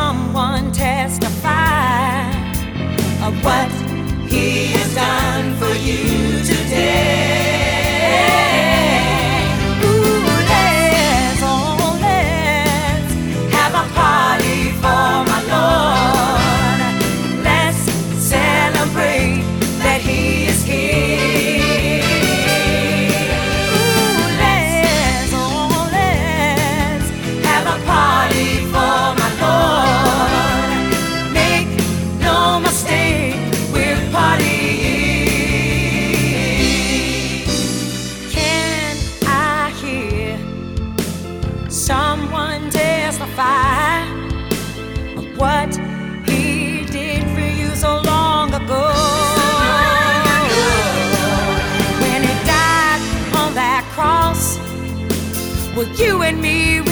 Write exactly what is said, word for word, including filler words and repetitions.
someone testify of what he has done for you today. Ooh, let's, oh, let's have a party for my Lord. Let's celebrate that he is here. Ooh, let's, oh, let's have a party for my Lord. Make no mistake, we're partying. Can I hear someone testify of what he did for you so long ago? When he died on that cross, well, you and me